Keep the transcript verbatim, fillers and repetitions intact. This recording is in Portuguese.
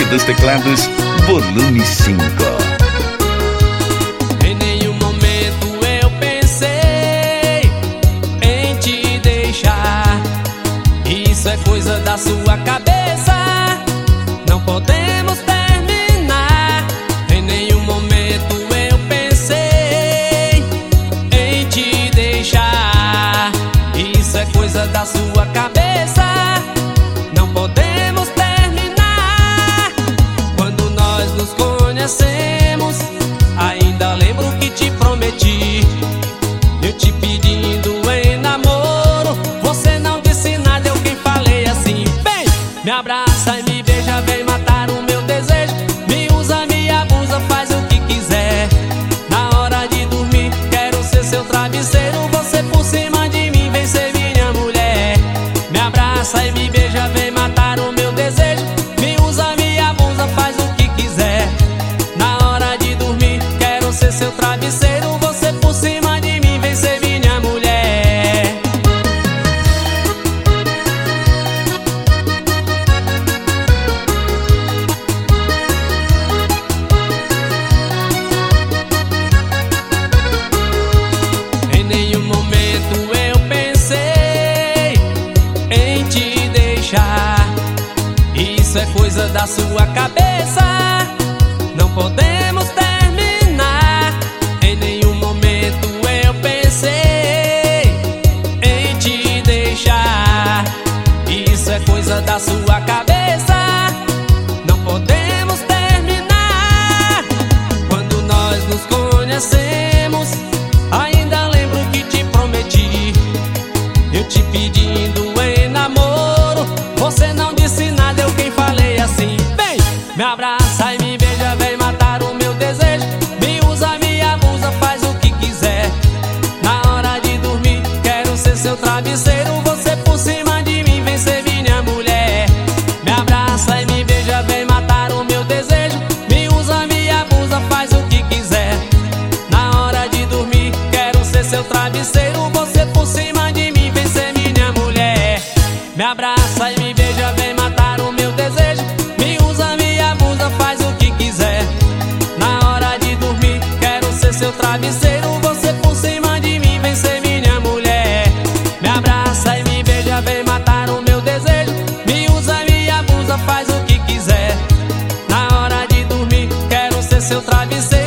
e dos teclados, volume cinco. Em nenhum momento eu pensei em te deixar. Isso é coisa da sua cabeça. Não podemos terminar. Em nenhum momento eu pensei em te deixar. Isso é coisa da sua cabeça. Não podemos terminar. Quando nós nos conhecemos, ainda lembro que te prometi. Eu te pedindo em namoro, você não disse nada, eu quem falei assim. Vem, me abraça e me beija, vem matar o meu desejo. Me usa, me abusa, faz o que quiser. Na hora de dormir, quero ser seu travesseiro. Você por cima de mim, vem ser minha mulher. Me abraça e me beija, vem matar o meu desejo. Me usa, me abusa, faz o que quiser. Na hora de dormir, quero ser seu travesseiro. Você por cima de mim, vem ser minha mulher. Em nenhum momento eu pensei em te deixar. Isso é coisa da sua cabeça. Não podemos terminar. Em nenhum momento eu pensei em te deixar. Isso é coisa da sua cabeça. Não podemos terminar. Quando nós nos conhecemos, ainda lembro que te prometi. Eu te pedindo em namoro, você não disse nada, eu quem falei assim. Vem, me abraça e me beija, vem matar o meu desejo. Me usa, me abusa, faz o que quiser. Na hora de dormir, quero ser seu travesseiro. Você por cima de mim, vem ser minha mulher. Me abraça e me beija, vem matar o meu desejo. Me usa, me abusa, faz o que quiser. Na hora de dormir, quero ser seu travesseiro. Você por cima de mim, vem ser minha mulher. Me abraça e me beija, vem matar o meu desejo. Me usa, me abusa, faz o que quiser. Na hora de dormir, quero ser seu travesseiro. Você por cima de mim, vem ser minha mulher. Me abraça e me beija, vem matar o meu desejo. Me usa, me abusa, faz o que quiser. Na hora de dormir, quero ser seu travesseiro.